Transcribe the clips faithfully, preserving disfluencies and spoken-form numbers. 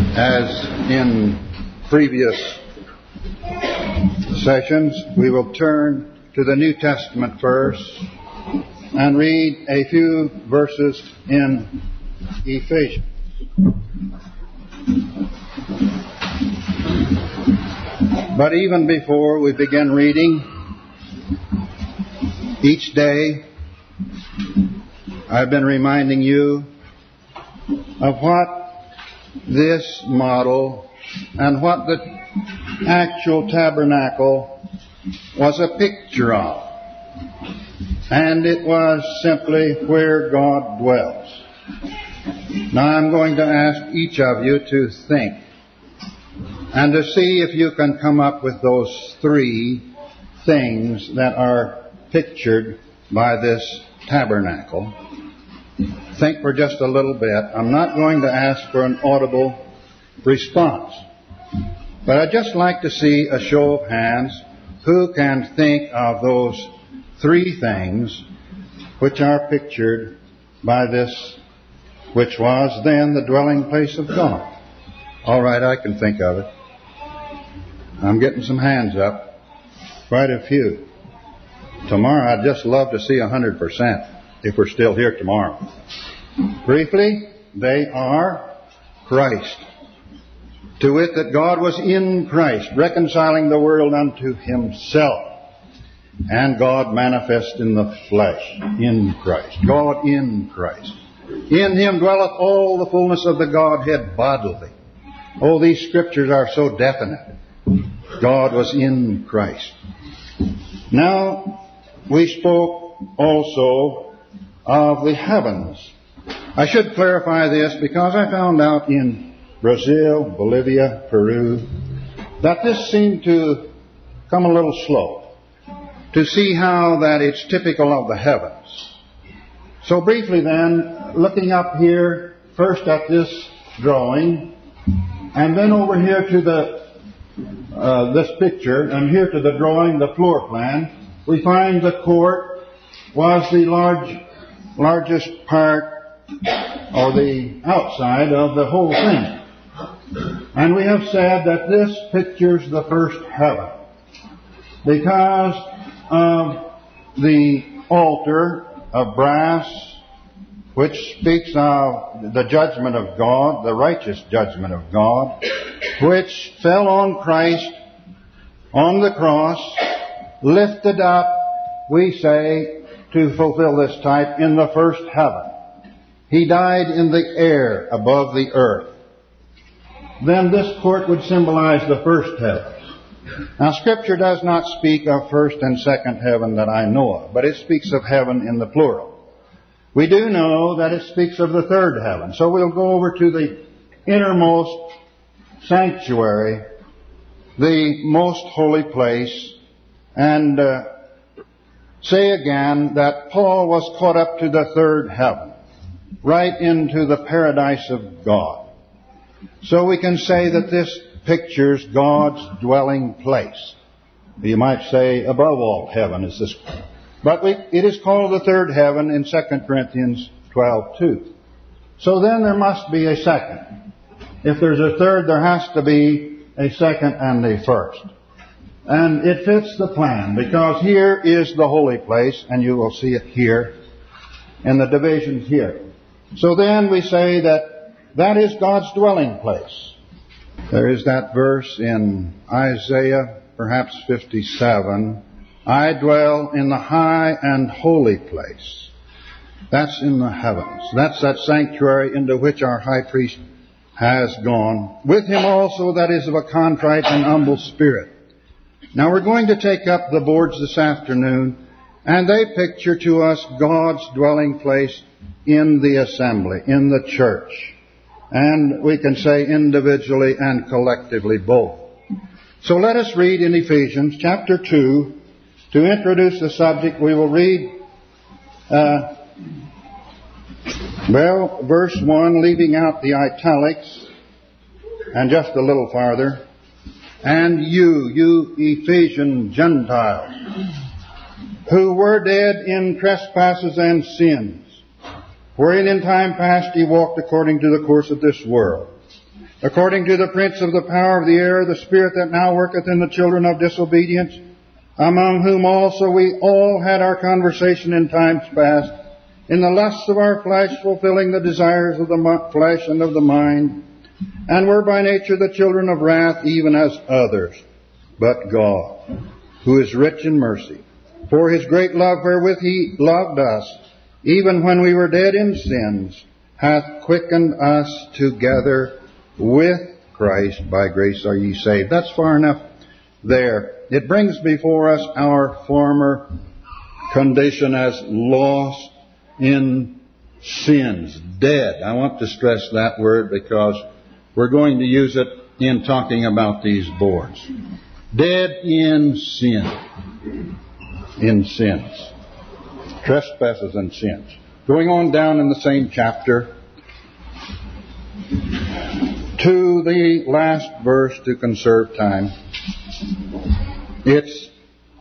As in previous sessions, we will turn to the New Testament first and read a few verses in Ephesians. But even before we begin reading, each day I've been reminding you of what this model and what the actual tabernacle was a picture of. And it was simply where God dwells. Now I'm going to ask each of you to think and to see if you can come up with those three things that are pictured by this tabernacle. Think for just a little bit. I'm not going to ask for an audible response, but I'd just like to see a show of hands who can think of those three things which are pictured by this, which was then the dwelling place of God. All right, I can think of it. I'm getting some hands up. Quite a few. Tomorrow I'd just love to see a hundred percent if we're still here tomorrow. Briefly, they are Christ. To wit, that God was in Christ, reconciling the world unto Himself. And God manifest in the flesh, in Christ. God in Christ. In Him dwelleth all the fullness of the Godhead bodily. Oh, these scriptures are so definite. God was in Christ. Now, we spoke also of the heavens. I should clarify this because I found out in Brazil, Bolivia, Peru, that this seemed to come a little slow to see how that it's typical of the heavens. So briefly then, looking up here, first at this drawing, and then over here to the uh, this picture, and here to the drawing, the floor plan, we find the court was the large, largest part, or the outside of the whole thing. And we have said that this pictures the first heaven because of the altar of brass, which speaks of the judgment of God, the righteous judgment of God, which fell on Christ on the cross, lifted up, we say, to fulfill this type, in the first heaven. He died in the air above the earth. Then this court would symbolize the first heaven. Now, Scripture does not speak of first and second heaven that I know of, but it speaks of heaven in the plural. We do know that it speaks of the third heaven. So we'll go over to the innermost sanctuary, the most holy place, and uh, say again that Paul was caught up to the third heaven, right into the paradise of God. So we can say that this pictures God's dwelling place. You might say above all heaven is this. But we, it is called the third heaven in Second Corinthians twelve two. So then there must be a second. If there's a third, there has to be a second and a first. And it fits the plan because here is the holy place, and you will see it here, and the divisions here. So then we say that that is God's dwelling place. There is that verse in Isaiah, perhaps fifty-seven, I dwell in the high and holy place. That's in the heavens. That's that sanctuary into which our high priest has gone. With him also that is of a contrite and humble spirit. Now we're going to take up the boards this afternoon, and they picture to us God's dwelling place in the assembly, in the church. And we can say individually and collectively both. So let us read in Ephesians chapter two. To introduce the subject, we will read, uh, well, verse one, leaving out the italics, and just a little farther. And you, you Ephesian Gentiles, who were dead in trespasses and sins, wherein in time past ye walked according to the course of this world, according to the prince of the power of the air, the spirit that now worketh in the children of disobedience, among whom also we all had our conversation in times past, in the lusts of our flesh, fulfilling the desires of the flesh and of the mind, and were by nature the children of wrath, even as others. But God, who is rich in mercy, for His great love wherewith He loved us, even when we were dead in sins, hath quickened us together with Christ. By grace are ye saved. That's far enough there. It brings before us our former condition as lost in sins, dead. I want to stress that word because we're going to use it in talking about these boards. Dead in sin. In sins. Trespasses and sins. Going on down in the same chapter to the last verse to conserve time. It's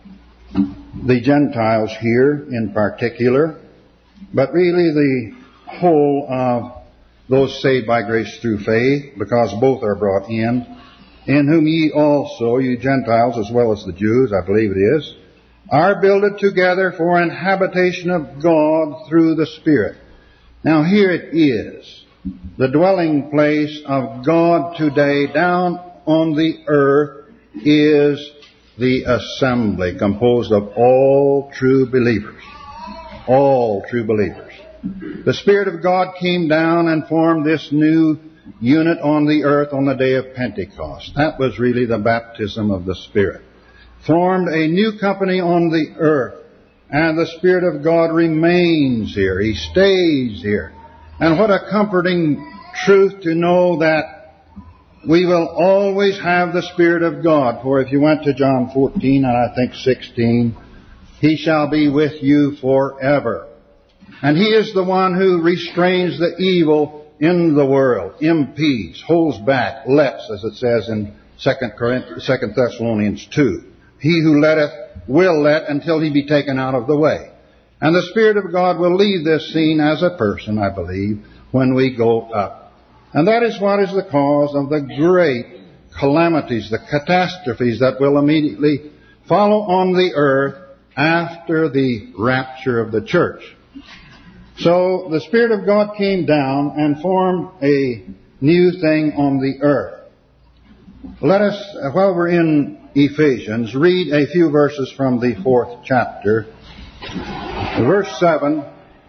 the Gentiles here in particular, but really the whole of those saved by grace through faith, because both are brought in, in whom ye also, you Gentiles as well as the Jews, I believe it is, are builded together for an habitation of God through the Spirit. Now here it is, the dwelling place of God today down on the earth is the assembly, composed of all true believers. All true believers. The Spirit of God came down and formed this new unit on the earth on the day of Pentecost. That was really the baptism of the Spirit. Formed a new company on the earth, and the Spirit of God remains here. He stays here. And what a comforting truth to know that we will always have the Spirit of God. For if you went to John fourteen and I think sixteen, He shall be with you forever. And He is the one who restrains the evil in the world, impedes, holds back, lets, as it says in Second Thessalonians two. He who letteth will let until he be taken out of the way. And the Spirit of God will leave this scene as a person, I believe, when we go up. And that is what is the cause of the great calamities, the catastrophes that will immediately follow on the earth after the rapture of the church. So the Spirit of God came down and formed a new thing on the earth. Let us, while we're in Ephesians, read a few verses from the fourth chapter. Verse seven.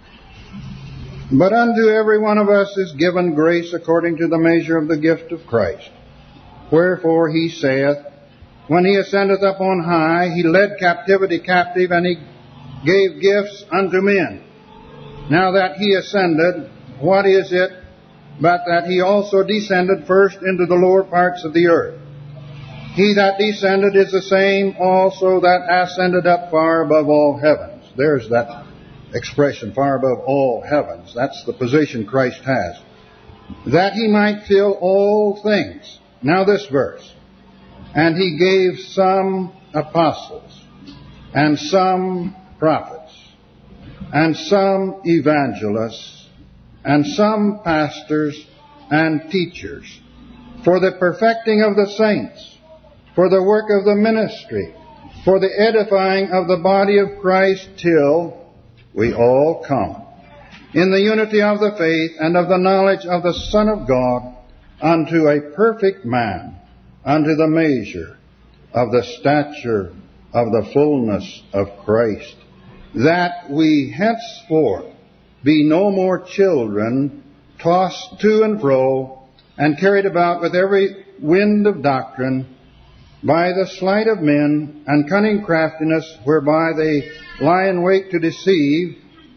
But unto every one of us is given grace according to the measure of the gift of Christ. Wherefore He saith, when He ascendeth up on high, He led captivity captive, and He gave gifts unto men. Now that He ascended, what is it but that He also descended first into the lower parts of the earth? He that descended is the same also that ascended up far above all heavens. There's that expression, far above all heavens. That's the position Christ has. That He might fill all things. Now this verse. And He gave some apostles, and some prophets, and some evangelists, and some pastors and teachers, for the perfecting of the saints, for the work of the ministry, for the edifying of the body of Christ, till we all come in the unity of the faith and of the knowledge of the Son of God, unto a perfect man, unto the measure of the stature of the fullness of Christ, that we henceforth be no more children, tossed to and fro, and carried about with every wind of doctrine, by the sleight of men and cunning craftiness, whereby they lie in wait to deceive,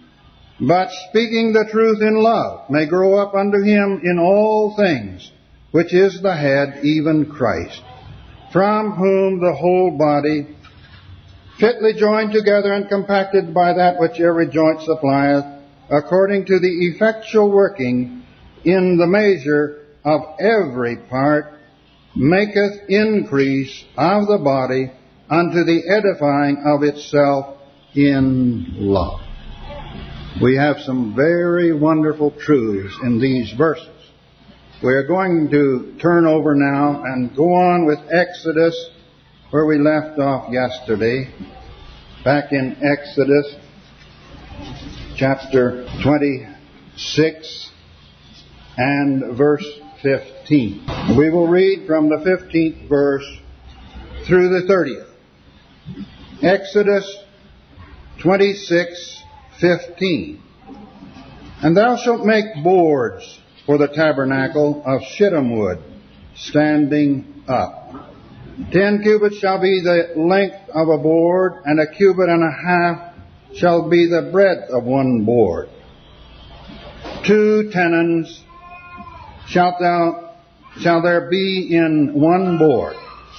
but speaking the truth in love, may grow up unto Him in all things, which is the head, even Christ, from whom the whole body, fitly joined together and compacted by that which every joint supplieth, according to the effectual working in the measure of every part, maketh increase of the body unto the edifying of itself in love. We have some very wonderful truths in these verses. We're going to turn over now and go on with Exodus, where we left off yesterday. Back in Exodus chapter twenty-six and verse fifteen. We will read from the fifteenth verse through the thirtieth. Exodus twenty-six fifteen. And thou shalt make boards for the tabernacle of shittim wood, standing up. Ten cubits shall be the length of a board, and a cubit and a half shall be the breadth of one board. Two tenons shalt thou shall there be in one board,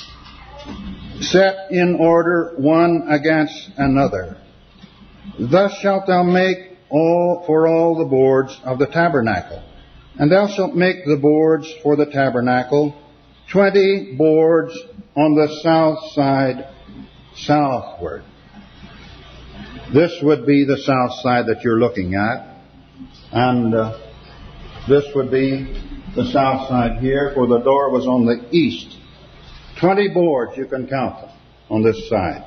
set in order one against another. Thus shalt thou make all for all the boards of the tabernacle. And thou shalt make the boards for the tabernacle, twenty boards on the south side southward. This would be the south side that you're looking at. And uh, this would be the south side here, for the door was on the east. Twenty boards, you can count them, on this side.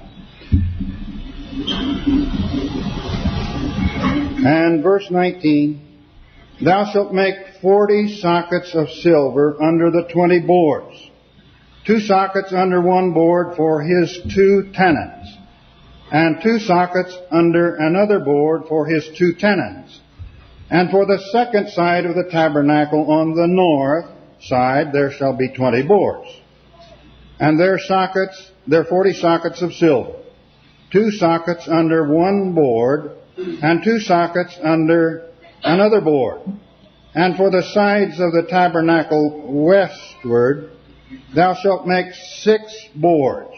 And verse nineteen, thou shalt make forty sockets of silver under the twenty boards, two sockets under one board for his two tenons, and two sockets under another board for his two tenons. And for the second side of the tabernacle on the north side there shall be twenty boards, and their sockets, their forty sockets of silver, two sockets under one board, and two sockets under another board. And for the sides of the tabernacle westward, thou shalt make six boards.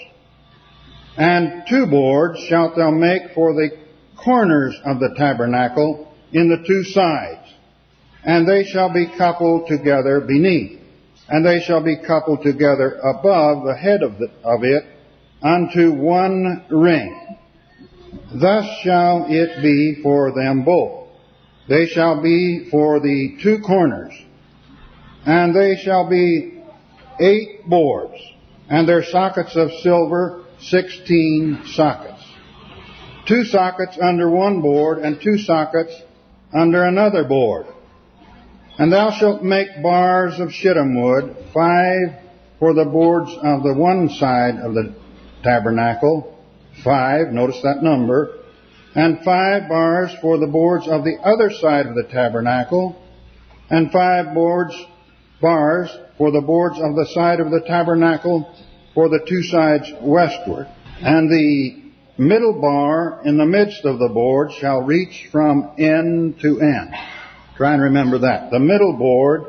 And two boards shalt thou make for the corners of the tabernacle in the two sides. And they shall be coupled together beneath. And they shall be coupled together above the head of, the, of it unto one ring. Thus shall it be for them both. They shall be for the two corners, and they shall be eight boards, and their sockets of silver sixteen sockets. Two sockets under one board, and two sockets under another board. And thou shalt make bars of shittim wood, five for the boards of the one side of the tabernacle, five, notice that number, and five bars for the boards of the other side of the tabernacle, and five boards, bars for the boards of the side of the tabernacle for the two sides westward. And the middle bar in the midst of the board shall reach from end to end. Try and remember that. The middle board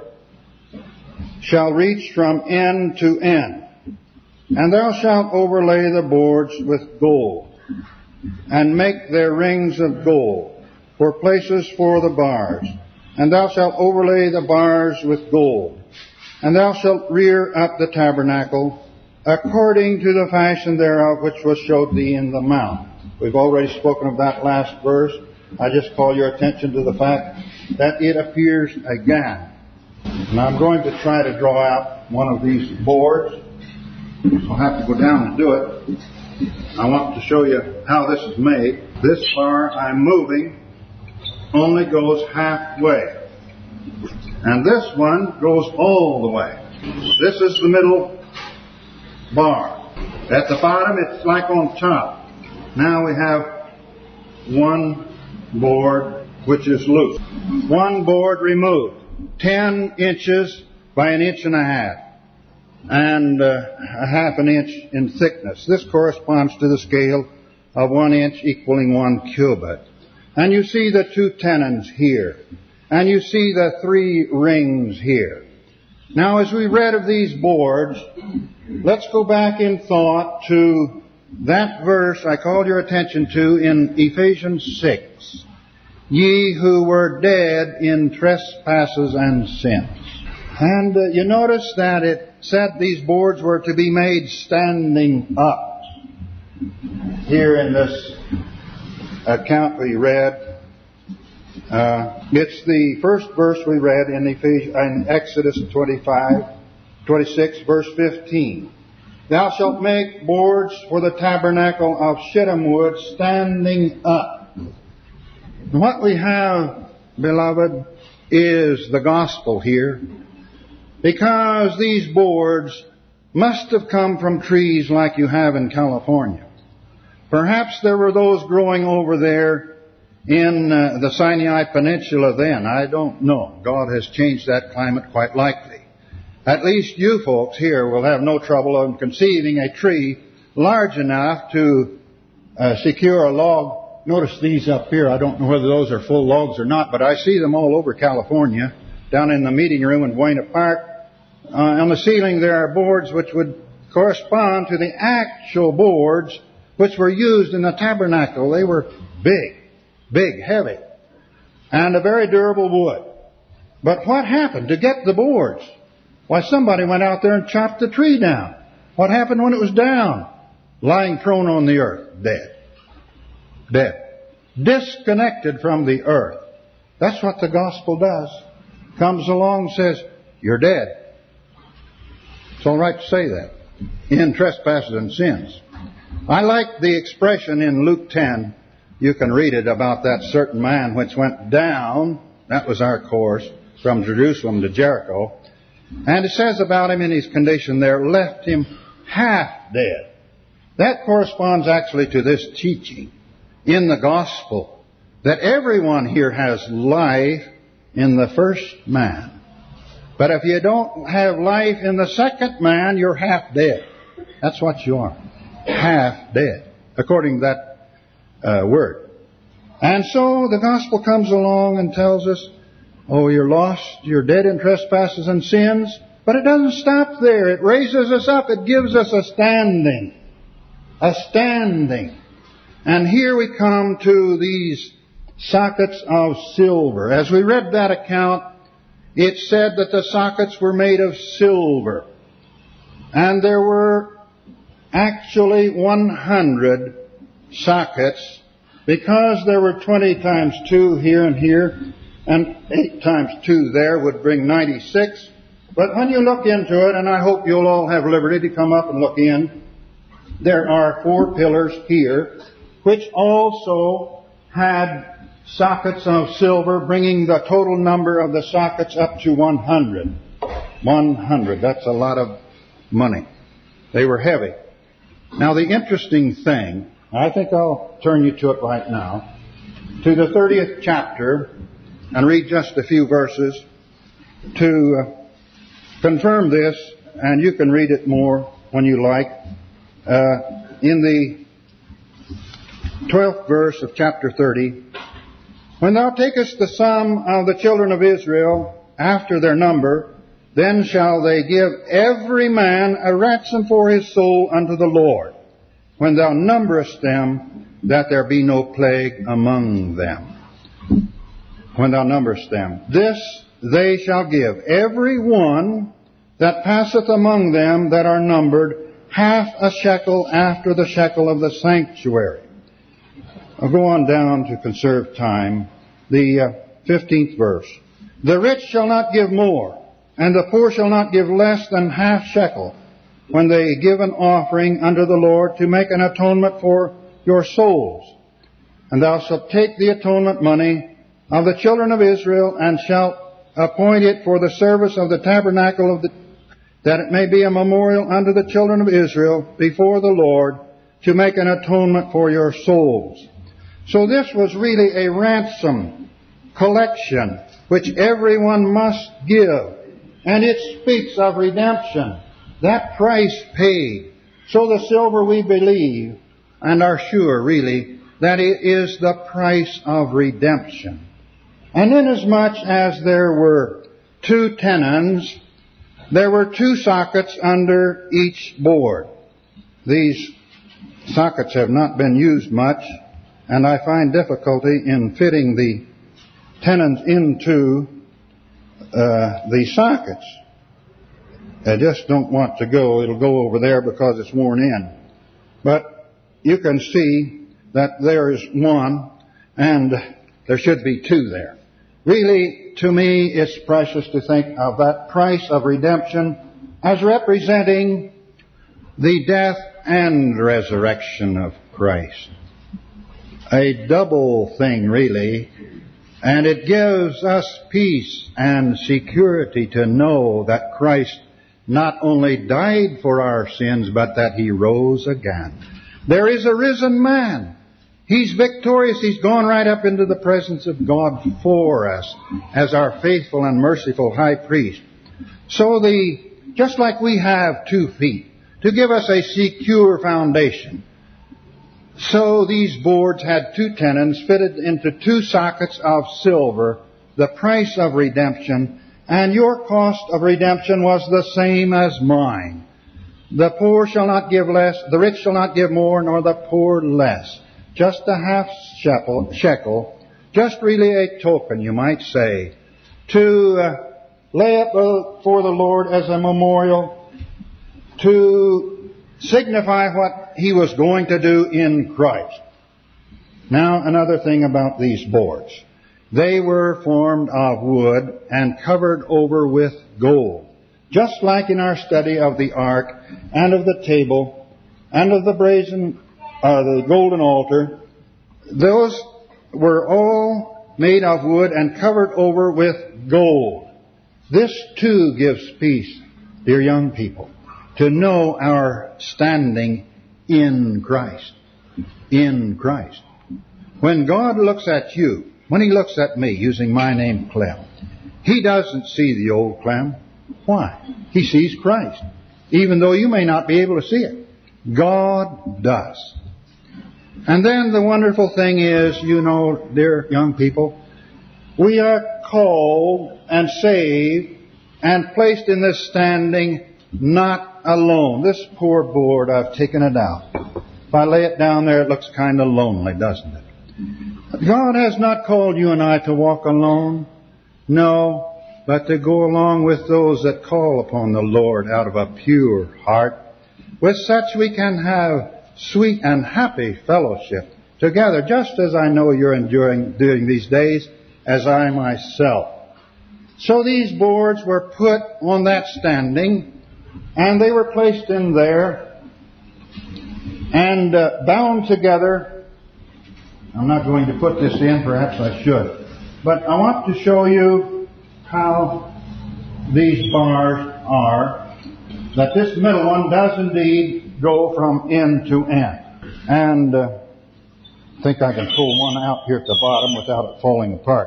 shall reach from end to end. And thou shalt overlay the boards with gold, and make their rings of gold for places for the bars. And thou shalt overlay the bars with gold. And thou shalt rear up the tabernacle according to the fashion thereof which was showed thee in the mount. We've already spoken of that last verse. I just call your attention to the fact that it appears again. And I'm going to try to draw out one of these boards. I'll have to go down and do it. I want to show you how this is made. This bar I'm moving only goes halfway. And this one goes all the way. This is the middle bar. At the bottom it's like on top. Now we have one board which is loose. One board removed. Ten inches by an inch and a half. And uh, a half an inch in thickness. This corresponds to the scale of one inch equaling one cubit. And you see the two tenons here. And you see the three rings here. Now as we read of these boards, let's go back in thought to that verse I called your attention to in Ephesians six. Ye who were dead in trespasses and sins. And uh, you notice that it said these boards were to be made standing up. Here in this account we read, Uh, it's the first verse we read in, Ephesians, in Exodus twenty-five, twenty-six, verse fifteen. Thou shalt make boards for the tabernacle of shittim wood standing up. What we have, beloved, is the gospel here, because these boards must have come from trees like you have in California. Perhaps there were those growing over there in uh, the Sinai Peninsula then. I don't know. God has changed that climate quite likely. At least you folks here will have no trouble in conceiving a tree large enough to uh, secure a log. Notice these up here. I don't know whether those are full logs or not, but I see them all over California. Down in the meeting room in Buena Park, uh, on the ceiling there are boards which would correspond to the actual boards which were used in the tabernacle. They were big, big, heavy, and a very durable wood. But what happened to get the boards? Why, somebody went out there and chopped the tree down. What happened when it was down? Lying prone on the earth, dead. Dead. Disconnected from the earth. That's what the gospel does. Comes along and says, you're dead. It's all right to say that. In trespasses and sins. I like the expression in Luke ten. You can read it about that certain man which went down. That was our course from Jerusalem to Jericho. And it says about him in his condition there, left him half dead. That corresponds actually to this teaching in the gospel, that everyone here has life in the first man. But if you don't have life in the second man, you're half dead. That's what you are. Half dead, according to that uh, word. And so the gospel comes along and tells us, oh, you're lost, you're dead in trespasses and sins. But it doesn't stop there. It raises us up. It gives us a standing. A standing. And here we come to these sockets of silver. As we read that account, it said that the sockets were made of silver. And there were actually one hundred sockets, because there were twenty times two here and here, and eight times two there would bring ninety-six. But when you look into it, and I hope you'll all have liberty to come up and look in, there are four pillars here, which also had sockets of silver, bringing the total number of the sockets up to one hundred. one hundred. That's a lot of money. They were heavy. Now the interesting thing, I think I'll turn you to it right now, to the thirtieth chapter, and read just a few verses to uh, confirm this, and you can read it more when you like. Uh, in the twelfth verse of chapter thirty, when thou takest the sum of the children of Israel after their number, then shall they give every man a ransom for his soul unto the Lord, when thou numberest them, that there be no plague among them. When thou numberest them. This they shall give, every one that passeth among them that are numbered, half a shekel after the shekel of the sanctuary. I'll go on down to conserve time. The uh, fifteenth verse. The rich shall not give more, and the poor shall not give less than half shekel, when they give an offering unto the Lord to make an atonement for your souls. And thou shalt take the atonement money of the children of Israel, and shalt appoint it for the service of the tabernacle of the, that it may be a memorial unto the children of Israel before the Lord, to make an atonement for your souls. So this was really a ransom collection which everyone must give. And it speaks of redemption. That price paid. So the silver, we believe and are sure really that it is the price of redemption. And inasmuch as there were two tenons, there were two sockets under each board. These sockets have not been used much, and I find difficulty in fitting the tenons into uh, the sockets. I just don't want to go. It'll go over there because it's worn in. But you can see that there is one, and there should be two there. Really, to me, it's precious to think of that price of redemption as representing the death and resurrection of Christ. A double thing, really, and it gives us peace and security to know that Christ not only died for our sins, but that He rose again. There is a risen man. He's victorious. He's gone right up into the presence of God for us as our faithful and merciful high priest. So the, just like we have two feet to give us a secure foundation, so these boards had two tenons fitted into two sockets of silver, the price of redemption, and your cost of redemption was the same as mine. The poor shall not give less, the rich shall not give more, nor the poor less. Just a half shekel, shekel, just really a token, you might say, to uh, lay up before the Lord as a memorial, to signify what He was going to do in Christ. Now, another thing about these boards. They were formed of wood and covered over with gold. Just like in our study of the ark and of the table and of the brazen, uh, the golden altar, those were all made of wood and covered over with gold. This too gives peace, dear young people, to know our standing in Christ. In Christ. When God looks at you, when He looks at me, using my name Clem, He doesn't see the old Clem. Why? He sees Christ, even though you may not be able to see it. God does. And then the wonderful thing is, you know, dear young people, we are called and saved and placed in this standing not alone. This poor board, I've taken it out. If I lay it down there, it looks kind of lonely, doesn't it? God has not called you and I to walk alone. No, but to go along with those that call upon the Lord out of a pure heart. With such we can have sweet and happy fellowship together, just as I know you're enduring during these days, as I myself. So these boards were put on that standing, and they were placed in there and uh, bound together. I'm not going to put this in, perhaps I should. But I want to show you how these bars are, that this middle one does indeed go from end to end. And uh, I think I can pull one out here at the bottom without it falling apart.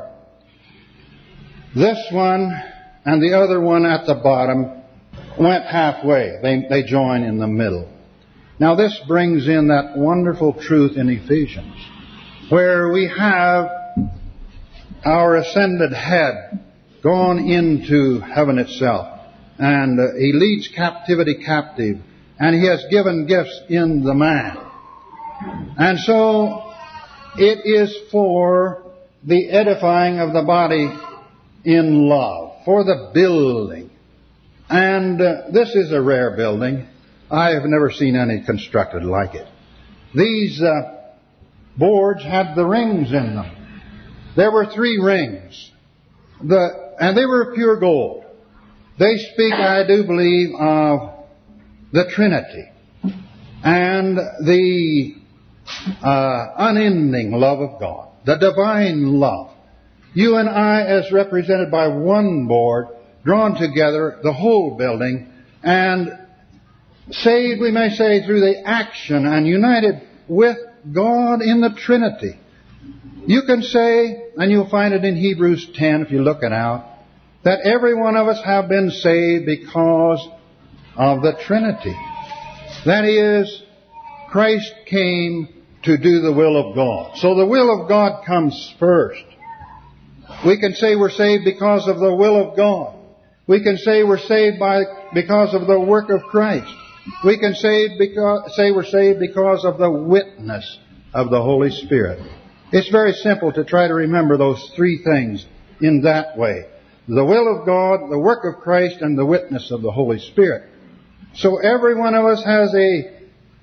This one and the other one at the bottom went halfway. They, they join in the middle. Now this brings in that wonderful truth in Ephesians, where we have our ascended head gone into heaven itself. And uh, He leads captivity captive. And He has given gifts in the man. And so it is for the edifying of the body in love, for the building. And uh, this is a rare building. I have never seen any constructed like it. These uh, boards had the rings in them. There were three rings. The, and they were pure gold. They speak, I do believe, of the Trinity and the uh, unending love of God, the divine love. You and I, as represented by one board, drawn together, the whole building, and saved, we may say, through the action and united with God in the Trinity. You can say, and you'll find it in Hebrews ten if you look it out, that every one of us have been saved because of the Trinity. That is, Christ came to do the will of God. So the will of God comes first. We can say we're saved because of the will of God. We can say we're saved by because of the work of Christ. We can say, because, say we're saved because of the witness of the Holy Spirit. It's very simple to try to remember those three things in that way. The will of God, the work of Christ, and the witness of the Holy Spirit. So every one of us has a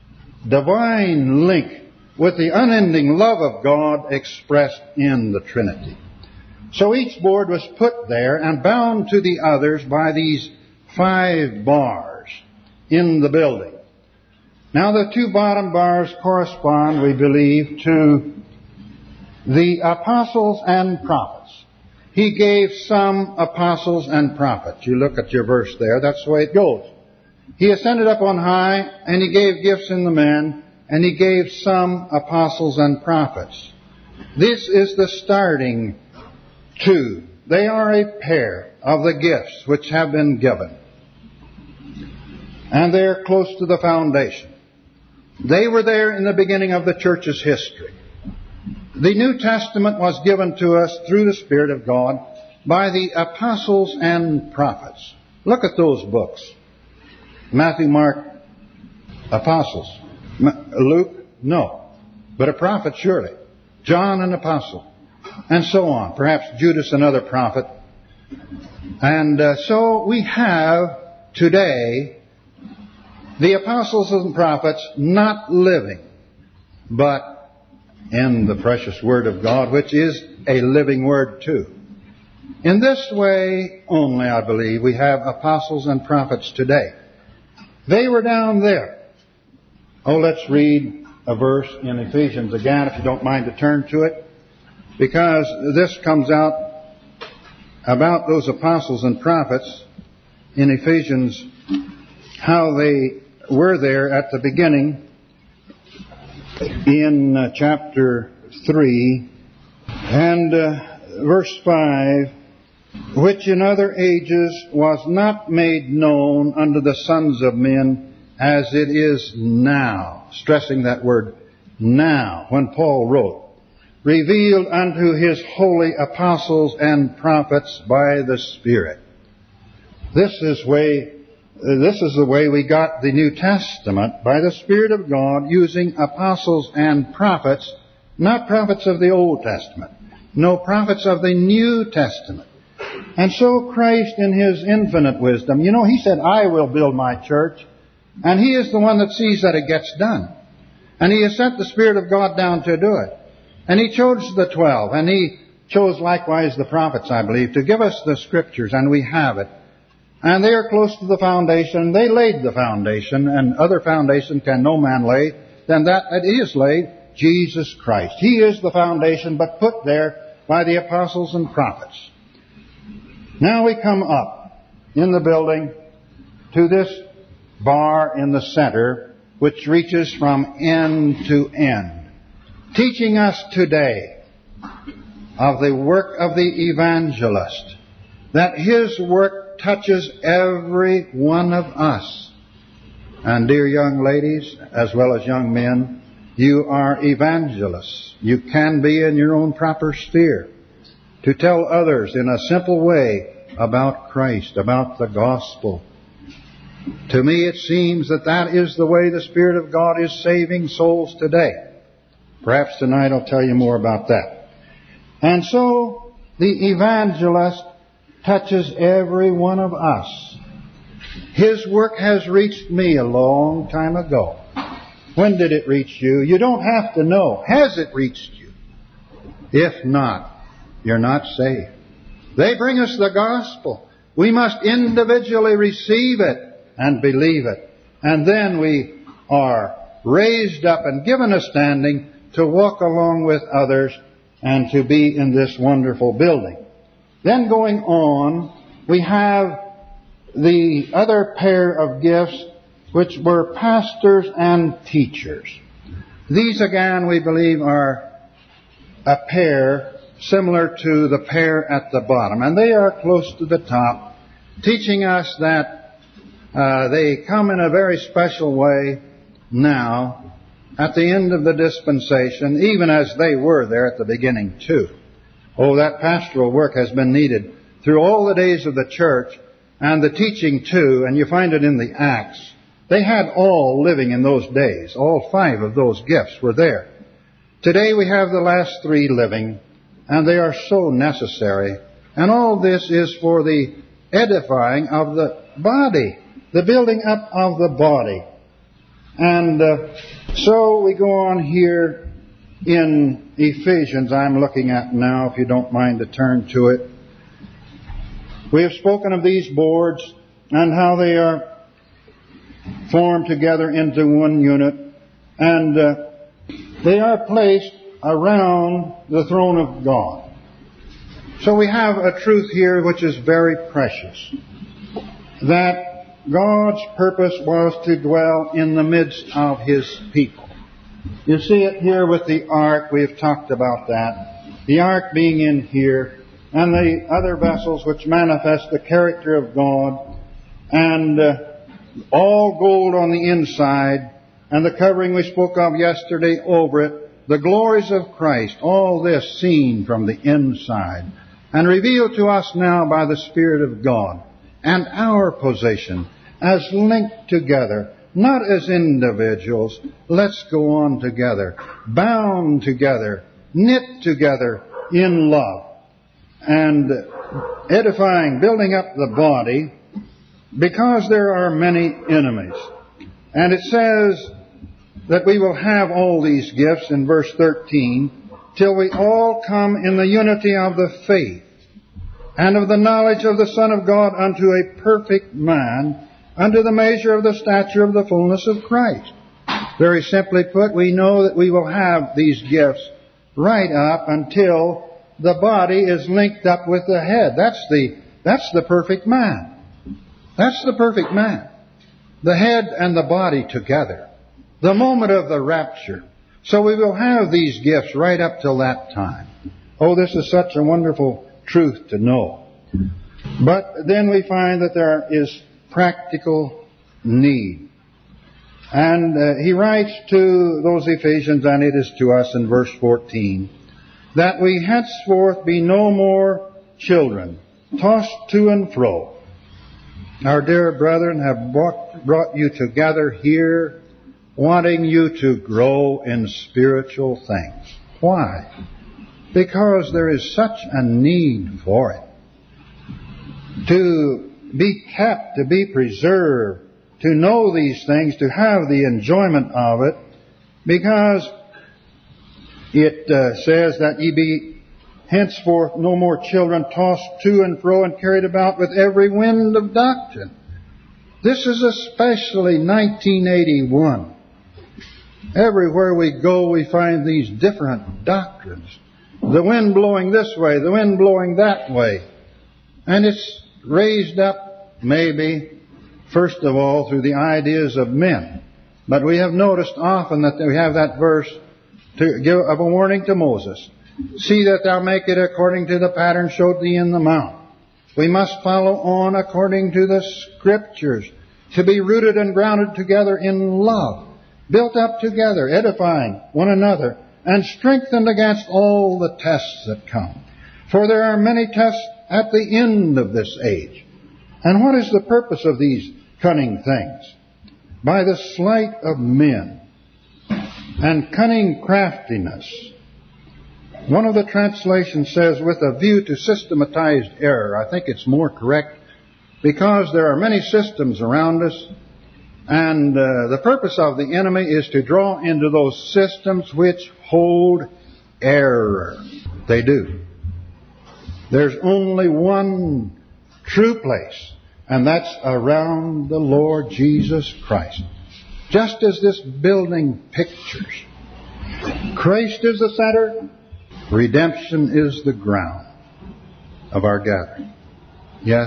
divine link with the unending love of God expressed in the Trinity. So each board was put there and bound to the others by these five bars in the building. Now the two bottom bars correspond, we believe, to the apostles and prophets. He gave some apostles and prophets. You look at your verse there, that's the way it goes. He ascended up on high, and He gave gifts in the men, and He gave some apostles and prophets. This is the starting two. They are a pair of the gifts which have been given. And they're close to the foundation. They were there in the beginning of the church's history. The New Testament was given to us through the Spirit of God by the apostles and prophets. Look at those books. Matthew, Mark, apostles. Luke, no. But a prophet, surely. John, an apostle. And so on. Perhaps Judas, another prophet. And uh, so we have today the apostles and prophets not living, but in the precious Word of God, which is a living Word too. In this way only, I believe, we have apostles and prophets today. They were down there. Oh, let's read a verse in Ephesians again, if you don't mind to turn to it, because this comes out about those apostles and prophets in Ephesians, how they were there at the beginning in uh, chapter three and uh, verse five, which in other ages was not made known unto the sons of men as it is now. Stressing that word now, when Paul wrote, revealed unto His holy apostles and prophets by the Spirit. This is way This is the way we got the New Testament, by the Spirit of God, using apostles and prophets, not prophets of the Old Testament, no, prophets of the New Testament. And so Christ, in His infinite wisdom, you know, He said, I will build my church, and He is the one that sees that it gets done. And He has sent the Spirit of God down to do it. And He chose the twelve, and He chose likewise the prophets, I believe, to give us the Scriptures, and we have it. And they are close to the foundation. They laid the foundation, and other foundation can no man lay than that that is laid, Jesus Christ. He is the foundation, but put there by the apostles and prophets. Now we come up in the building to this bar in the center, which reaches from end to end, teaching us today of the work of the evangelist, that his work touches every one of us. And dear young ladies, as well as young men, you are evangelists. You can be in your own proper sphere to tell others in a simple way about Christ, about the gospel. To me it seems that that is the way the Spirit of God is saving souls today. Perhaps tonight I'll tell you more about that. And so the evangelist touches every one of us. His work has reached me a long time ago. When did it reach you? You don't have to know. Has it reached you? If not, you're not saved. They bring us the gospel. We must individually receive it and believe it. And then we are raised up and given a standing to walk along with others and to be in this wonderful building. Then going on, we have the other pair of gifts, which were pastors and teachers. These again, we believe, are a pair similar to the pair at the bottom. And they are close to the top, teaching us that uh, they come in a very special way now, at the end of the dispensation, even as they were there at the beginning too. Oh, that pastoral work has been needed through all the days of the church, and the teaching too, and you find it in the Acts. They had all living in those days. All five of those gifts were there. Today we have the last three living, and they are so necessary. And all this is for the edifying of the body, the building up of the body. And uh, so we go on here in Ephesians I'm looking at now, if you don't mind to turn to it. We have spoken of these boards and how they are formed together into one unit, and uh, they are placed around the throne of God. So we have a truth here which is very precious, that God's purpose was to dwell in the midst of His people. You see it here with the ark. We have talked about that. The ark being in here, and the other vessels which manifest the character of God, and uh, all gold on the inside, and the covering we spoke of yesterday over it, the glories of Christ, all this seen from the inside, and revealed to us now by the Spirit of God, and our position as linked together, not as individuals. Let's go on together, bound together, knit together in love, and edifying, building up the body, because there are many enemies. And it says that we will have all these gifts in verse thirteen, till we all come in the unity of the faith and of the knowledge of the Son of God unto a perfect man, unto the measure of the stature of the fullness of Christ. Very simply put, we know that we will have these gifts right up until the body is linked up with the head. That's the, that's the perfect man. That's the perfect man. The head and the body together. The moment of the rapture. So we will have these gifts right up till that time. Oh, this is such a wonderful truth to know. But then we find that there is practical need. And uh, he writes to those Ephesians, and it is to us in verse fourteen, that we henceforth be no more children, tossed to and fro. Our dear brethren have brought, brought you together here, wanting you to grow in spiritual things. Why? Because there is such a need for it. To be kept, to be preserved, to know these things, to have the enjoyment of it, because it uh, says that ye be henceforth no more children, tossed to and fro and carried about with every wind of doctrine. This is especially nineteen eighty-one. Everywhere we go we find these different doctrines. The wind blowing this way, the wind blowing that way. And it's raised up, maybe, first of all, through the ideas of men. But we have noticed often that we have that verse to give of a warning to Moses. See that thou make it according to the pattern showed thee in the mount. We must follow on according to the Scriptures, to be rooted and grounded together in love, built up together, edifying one another, and strengthened against all the tests that come. For there are many tests at the end of this age. And what is the purpose of these cunning things? By the sleight of men and cunning craftiness. One of the translations says, with a view to systematized error. I think it's more correct, because there are many systems around us, and uh, the purpose of the enemy is to draw into those systems which hold error. They do. There's only one true place, and that's around the Lord Jesus Christ. Just as this building pictures. Christ is the center. Redemption is the ground of our gathering. Yes,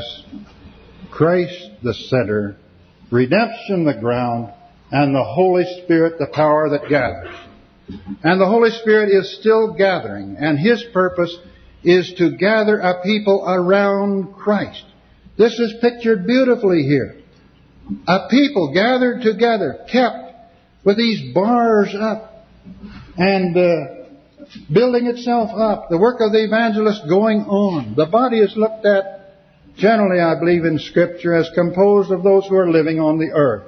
Christ the center, redemption the ground, and the Holy Spirit the power that gathers. And the Holy Spirit is still gathering, and His purpose is to gather a people around Christ. This is pictured beautifully here. A people gathered together, kept with these bars up, and uh, building itself up. The work of the evangelist going on. The body is looked at generally, I believe, in Scripture as composed of those who are living on the earth.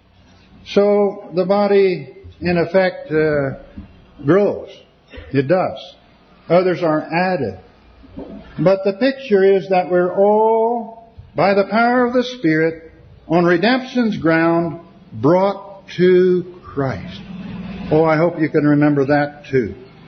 So the body, in effect, uh, grows. It does. Others are added. But the picture is that we're all, by the power of the Spirit, on redemption's ground, brought to Christ. Oh, I hope you can remember that too.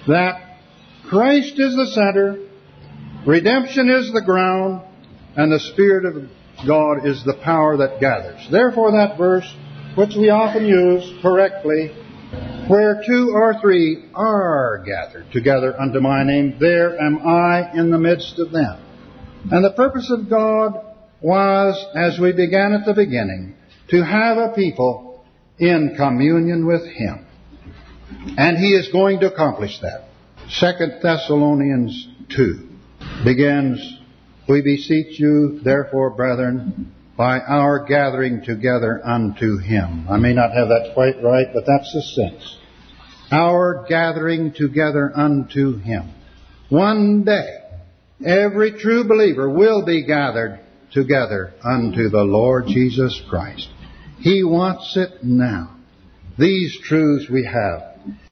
that Christ is the center, redemption is the ground, and the Spirit of God is the power that gathers. Therefore that verse, which we often use correctly, where two or three are gathered together unto my name, there am I in the midst of them. And the purpose of God was, as we began at the beginning, to have a people in communion with Him. And He is going to accomplish that. Second Thessalonians two begins, we beseech you, therefore, brethren, by our gathering together unto Him. I may not have that quite right, but that's the sense. Our gathering together unto Him. One day, every true believer will be gathered together unto the Lord Jesus Christ. He wants it now. These truths we have.